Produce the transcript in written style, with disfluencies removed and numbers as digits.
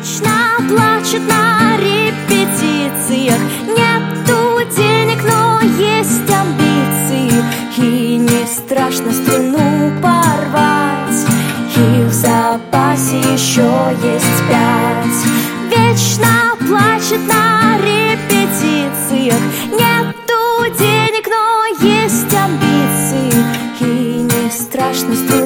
вечно плачет на репетициях. Нету денег, но есть амбиции, и не страшно струну порвать, и в запасе еще есть 5. Вечно плачет на репетициях. Нету денег, но есть амбиции, и не страшно струну